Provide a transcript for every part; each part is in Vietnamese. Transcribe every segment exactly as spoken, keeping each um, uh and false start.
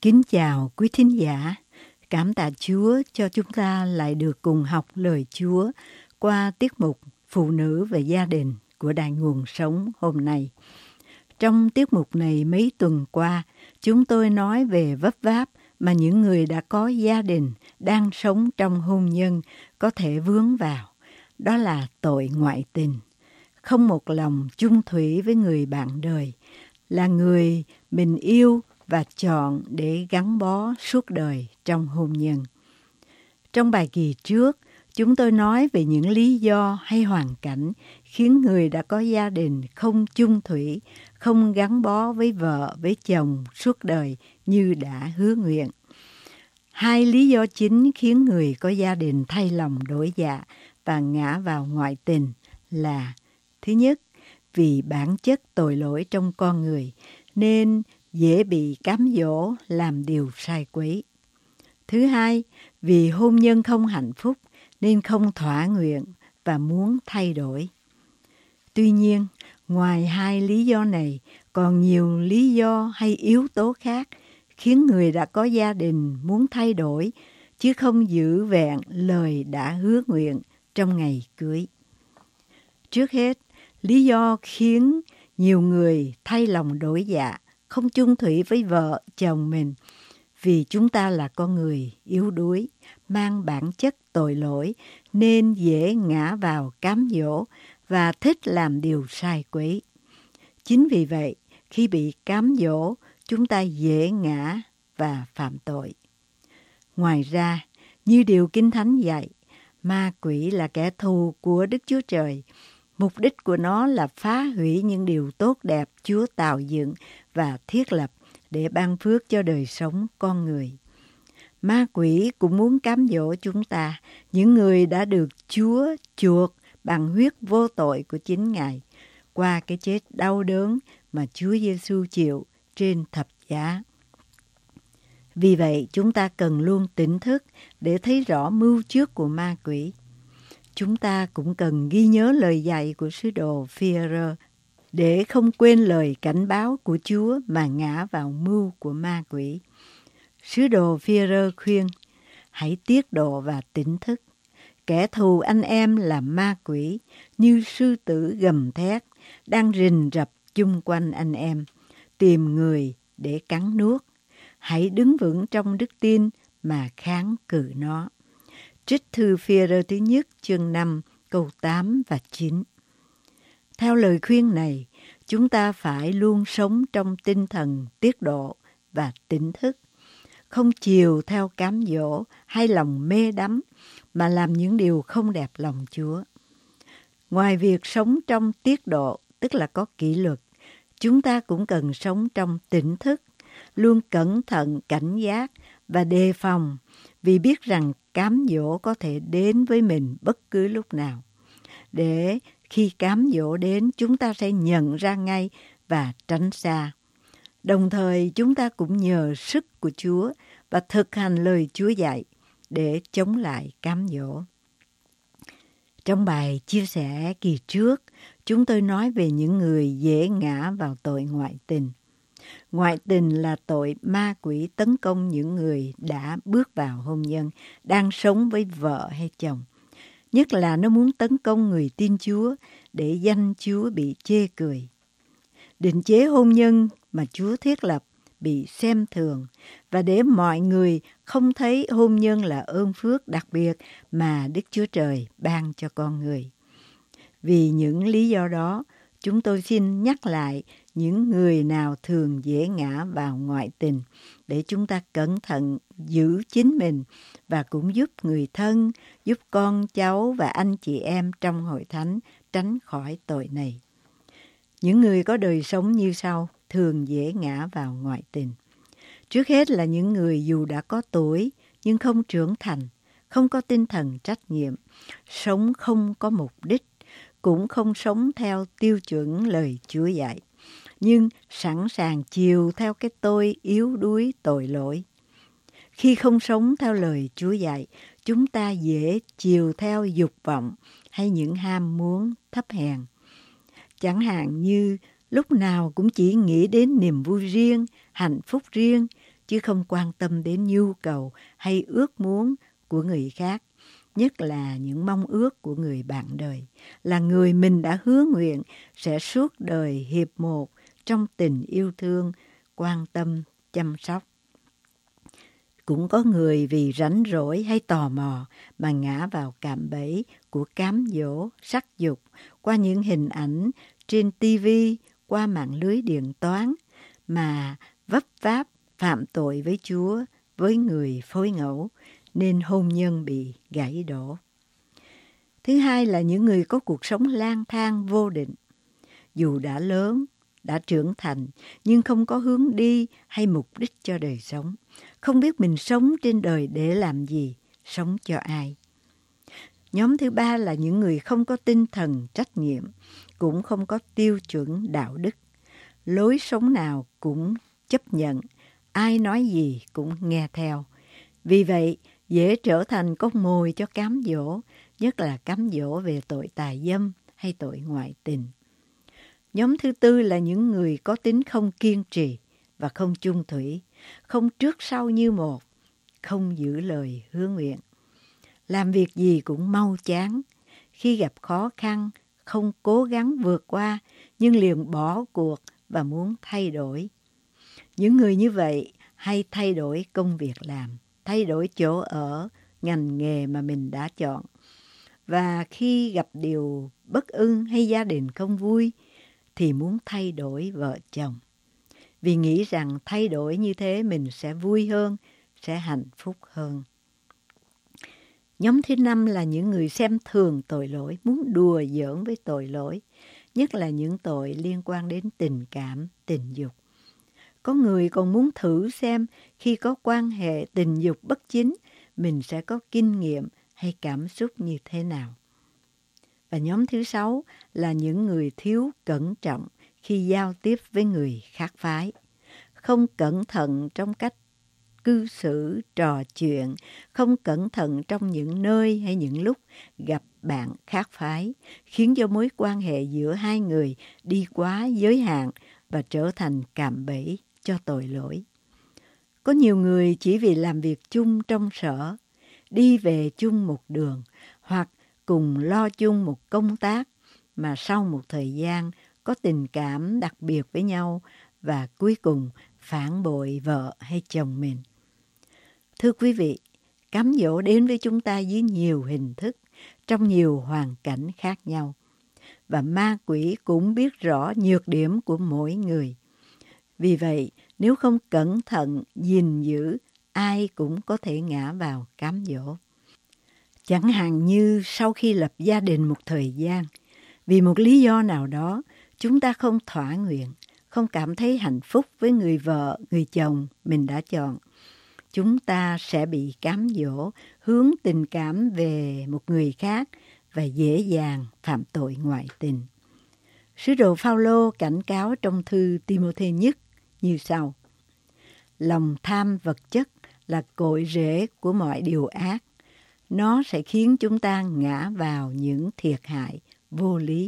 Kính chào quý thính giả. Cảm tạ Chúa cho chúng ta lại được cùng học lời Chúa qua tiết mục Phụ nữ và gia đình của Đài Nguồn Sống hôm nay. Trong tiết mục này mấy tuần qua, chúng tôi nói về vấp váp mà những người đã có gia đình đang sống trong hôn nhân có thể vướng vào. Đó là tội ngoại tình, không một lòng chung thủy với người bạn đời, là người mình yêu và chọn để gắn bó suốt đời trong hôn nhân. Trong bài kỳ trước, chúng tôi nói về những lý do hay hoàn cảnh khiến người đã có gia đình không chung thủy, không gắn bó với vợ, với chồng suốt đời như đã hứa nguyện. Hai lý do chính khiến người có gia đình thay lòng đổi dạ và ngã vào ngoại tình là: thứ nhất, vì bản chất tội lỗi trong con người nên dễ bị cám dỗ làm điều sai quấy. Thứ hai, vì hôn nhân không hạnh phúc nên không thỏa nguyện và muốn thay đổi. Tuy nhiên, ngoài hai lý do này, còn nhiều lý do hay yếu tố khác khiến người đã có gia đình muốn thay đổi, chứ không giữ vẹn lời đã hứa nguyện trong ngày cưới. Trước hết, lý do khiến nhiều người thay lòng đổi dạ, không chung thủy với vợ, chồng mình, vì chúng ta là con người yếu đuối, mang bản chất tội lỗi nên dễ ngã vào cám dỗ và thích làm điều sai quấy. Chính vì vậy, khi bị cám dỗ, chúng ta dễ ngã và phạm tội. Ngoài ra, như điều Kinh Thánh dạy, ma quỷ là kẻ thù của Đức Chúa Trời. Mục đích của nó là phá hủy những điều tốt đẹp Chúa tạo dựng và thiết lập để ban phước cho đời sống con người. Ma quỷ cũng muốn cám dỗ chúng ta, những người đã được Chúa chuộc bằng huyết vô tội của chính Ngài, qua cái chết đau đớn mà Chúa Giêsu chịu trên thập giá. Vì vậy, chúng ta cần luôn tỉnh thức để thấy rõ mưu trước của ma quỷ. Chúng ta cũng cần ghi nhớ lời dạy của sứ đồ Phi-e-rơ để không quên lời cảnh báo của Chúa mà ngã vào mưu của ma quỷ. Sứ đồ Phi-e-rơ khuyên: hãy tiết độ và tỉnh thức. Kẻ thù anh em là ma quỷ, như sư tử gầm thét, đang rình rập chung quanh anh em, tìm người để cắn nuốt. Hãy đứng vững trong đức tin mà kháng cự nó. Trích thư Phi-e-rơ thứ nhất chương năm câu tám và chín. Theo lời khuyên này, chúng ta phải luôn sống trong tinh thần tiết độ và tỉnh thức, không chiều theo cám dỗ hay lòng mê đắm mà làm những điều không đẹp lòng Chúa. Ngoài việc sống trong tiết độ, tức là có kỷ luật, chúng ta cũng cần sống trong tỉnh thức, luôn cẩn thận, cảnh giác và đề phòng, vì biết rằng cám dỗ có thể đến với mình bất cứ lúc nào. Để khi cám dỗ đến, chúng ta sẽ nhận ra ngay và tránh xa. Đồng thời, chúng ta cũng nhờ sức của Chúa và thực hành lời Chúa dạy để chống lại cám dỗ. Trong bài chia sẻ kỳ trước, chúng tôi nói về những người dễ ngã vào tội ngoại tình. Ngoại tình là tội ma quỷ tấn công những người đã bước vào hôn nhân, đang sống với vợ hay chồng. Nhất là nó muốn tấn công người tin Chúa để danh Chúa bị chê cười. Định chế hôn nhân mà Chúa thiết lập bị xem thường, và để mọi người không thấy hôn nhân là ơn phước đặc biệt mà Đức Chúa Trời ban cho con người. Vì những lý do đó, chúng tôi xin nhắc lại những người nào thường dễ ngã vào ngoại tình để chúng ta cẩn thận giữ chính mình và cũng giúp người thân, giúp con cháu và anh chị em trong hội thánh tránh khỏi tội này. Những người có đời sống như sau thường dễ ngã vào ngoại tình. Trước hết là những người dù đã có tuổi nhưng không trưởng thành, không có tinh thần trách nhiệm, sống không có mục đích, cũng không sống theo tiêu chuẩn lời Chúa dạy, nhưng sẵn sàng chiều theo cái tôi yếu đuối tội lỗi. Khi không sống theo lời Chúa dạy, chúng ta dễ chiều theo dục vọng hay những ham muốn thấp hèn. Chẳng hạn như lúc nào cũng chỉ nghĩ đến niềm vui riêng, hạnh phúc riêng, chứ không quan tâm đến nhu cầu hay ước muốn của người khác, nhất là những mong ước của người bạn đời, là người mình đã hứa nguyện sẽ suốt đời hiệp một trong tình yêu thương, quan tâm, chăm sóc. Cũng có người vì rảnh rỗi hay tò mò mà ngã vào cạm bẫy của cám dỗ, sắc dục qua những hình ảnh trên ti vi, qua mạng lưới điện toán mà vấp váp phạm tội với Chúa, với người phối ngẫu, nên hôn nhân bị gãy đổ. Thứ hai là những người có cuộc sống lang thang vô định. Dù đã lớn, đã trưởng thành, nhưng không có hướng đi hay mục đích cho đời sống. Không biết mình sống trên đời để làm gì, sống cho ai. Nhóm thứ ba là những người không có tinh thần trách nhiệm, cũng không có tiêu chuẩn đạo đức. Lối sống nào cũng chấp nhận, ai nói gì cũng nghe theo. Vì vậy, dễ trở thành con mồi cho cám dỗ, nhất là cám dỗ về tội tà dâm hay tội ngoại tình. Nhóm thứ tư là những người có tính không kiên trì và không chung thủy, không trước sau như một, không giữ lời hứa nguyện. Làm việc gì cũng mau chán, khi gặp khó khăn, không cố gắng vượt qua, nhưng liền bỏ cuộc và muốn thay đổi. Những người như vậy hay thay đổi công việc làm, thay đổi chỗ ở, ngành nghề mà mình đã chọn. Và khi gặp điều bất ưng hay gia đình không vui, thì muốn thay đổi vợ chồng. Vì nghĩ rằng thay đổi như thế mình sẽ vui hơn, sẽ hạnh phúc hơn. Nhóm thứ năm là những người xem thường tội lỗi, muốn đùa giỡn với tội lỗi, nhất là những tội liên quan đến tình cảm, tình dục. Có người còn muốn thử xem khi có quan hệ tình dục bất chính, mình sẽ có kinh nghiệm hay cảm xúc như thế nào. Và nhóm thứ sáu là những người thiếu cẩn trọng khi giao tiếp với người khác phái. Không cẩn thận trong cách cư xử, trò chuyện, không cẩn thận trong những nơi hay những lúc gặp bạn khác phái, khiến cho mối quan hệ giữa hai người đi quá giới hạn và trở thành cạm bẫy cho tội lỗi. Có nhiều người chỉ vì làm việc chung trong sở, đi về chung một đường, hoặc cùng lo chung một công tác, mà sau một thời gian có tình cảm đặc biệt với nhau và cuối cùng phản bội vợ hay chồng mình. Thưa quý vị, cám dỗ đến với chúng ta dưới nhiều hình thức, trong nhiều hoàn cảnh khác nhau. Và ma quỷ cũng biết rõ nhược điểm của mỗi người. Vì vậy, nếu không cẩn thận, gìn giữ, ai cũng có thể ngã vào cám dỗ. Chẳng hạn như sau khi lập gia đình một thời gian, vì một lý do nào đó, chúng ta không thỏa nguyện, không cảm thấy hạnh phúc với người vợ, người chồng mình đã chọn. Chúng ta sẽ bị cám dỗ, hướng tình cảm về một người khác và dễ dàng phạm tội ngoại tình. Sứ đồ Phao-lô cảnh cáo trong thư Ti-mô-thê nhất như sau: lòng tham vật chất là cội rễ của mọi điều ác. Nó sẽ khiến chúng ta ngã vào những thiệt hại vô lý.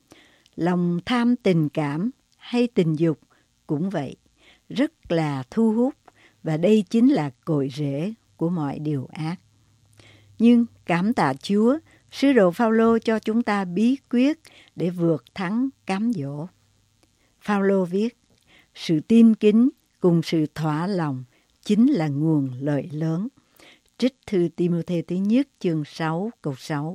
Lòng tham tình cảm hay tình dục cũng vậy, rất là thu hút, và đây chính là cội rễ của mọi điều ác. Nhưng cảm tạ Chúa, sứ đồ Phao-lô cho chúng ta bí quyết để vượt thắng cám dỗ. Phao-lô viết: sự tin kính cùng sự thỏa lòng chính là nguồn lợi lớn. Trích thư Ti-mô-thê thứ nhất chương sáu câu sáu.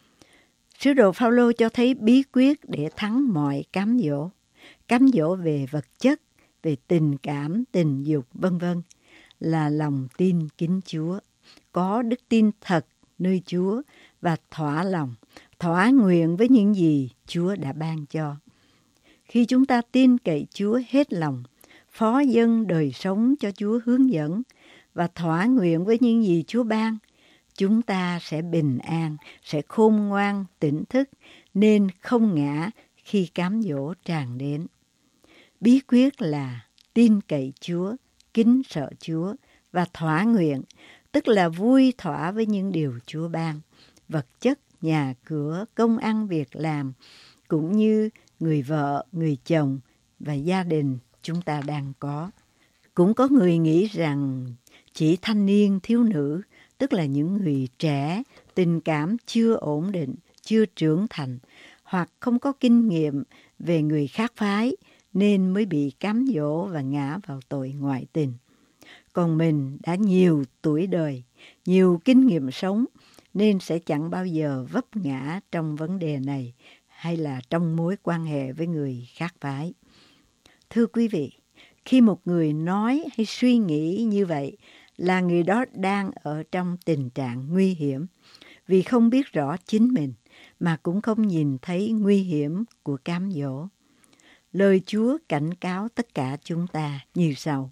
Sứ đồ Phao-lô cho thấy bí quyết để thắng mọi cám dỗ. Cám dỗ về vật chất, về tình cảm, tình dục, vân vân là lòng tin kính Chúa, có đức tin thật nơi Chúa và thỏa lòng, thỏa nguyện với những gì Chúa đã ban cho. Khi chúng ta tin cậy Chúa hết lòng, phó dâng đời sống cho Chúa hướng dẫn và thỏa nguyện với những gì Chúa ban, chúng ta sẽ bình an, sẽ khôn ngoan, tỉnh thức, nên không ngã khi cám dỗ tràn đến. Bí quyết là tin cậy Chúa, kính sợ Chúa và thỏa nguyện, tức là vui thỏa với những điều Chúa ban, vật chất, nhà cửa, công ăn việc làm, cũng như người vợ, người chồng và gia đình chúng ta đang có. Cũng có người nghĩ rằng chỉ thanh niên thiếu nữ, tức là những người trẻ, tình cảm chưa ổn định, chưa trưởng thành, hoặc không có kinh nghiệm về người khác phái, nên mới bị cám dỗ và ngã vào tội ngoại tình. Còn mình đã nhiều tuổi đời, nhiều kinh nghiệm sống, nên sẽ chẳng bao giờ vấp ngã trong vấn đề này hay là trong mối quan hệ với người khác phái. Thưa quý vị, khi một người nói hay suy nghĩ như vậy là người đó đang ở trong tình trạng nguy hiểm, vì không biết rõ chính mình mà cũng không nhìn thấy nguy hiểm của cám dỗ. Lời Chúa cảnh cáo tất cả chúng ta như sau: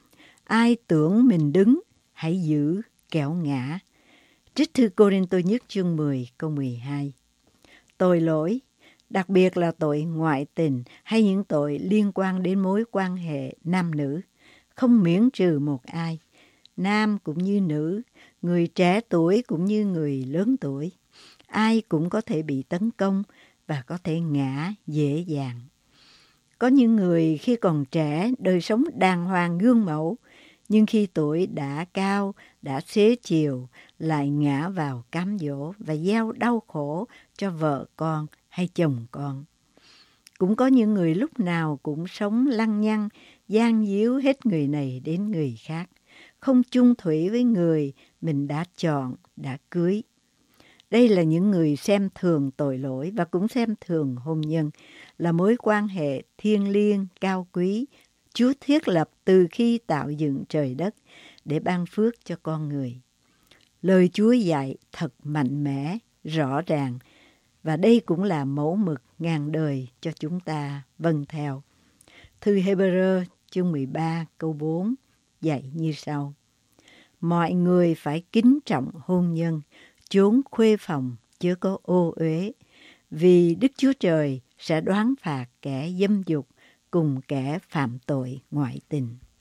ai tưởng mình đứng, hãy giữ kẻo ngã. Trích thư Cô-rinh-tô nhất chương mười câu mười hai. Tội lỗi, đặc biệt là tội ngoại tình hay những tội liên quan đến mối quan hệ nam nữ, không miễn trừ một ai, nam cũng như nữ, người trẻ tuổi cũng như người lớn tuổi. Ai cũng có thể bị tấn công và có thể ngã dễ dàng. Có những người khi còn trẻ đời sống đàng hoàng gương mẫu, nhưng khi tuổi đã cao, đã xế chiều, lại ngã vào cám dỗ và gieo đau khổ cho vợ con hay chồng con. Cũng có những người lúc nào cũng sống lăng nhăng, gian díu hết người này đến người khác, không chung thủy với người mình đã chọn, đã cưới. Đây là những người xem thường tội lỗi và cũng xem thường hôn nhân, là mối quan hệ thiêng liêng, cao quý, Chúa thiết lập từ khi tạo dựng trời đất để ban phước cho con người. Lời Chúa dạy thật mạnh mẽ, rõ ràng, và đây cũng là mẫu mực ngàn đời cho chúng ta vâng theo. Thư Hê-bơ-rơ chương mười ba câu bốn dạy như sau: mọi người phải kính trọng hôn nhân, chốn khuê phòng chớ có ô uế, vì Đức Chúa Trời sẽ đoán phạt kẻ dâm dục cùng kẻ phạm tội ngoại tình.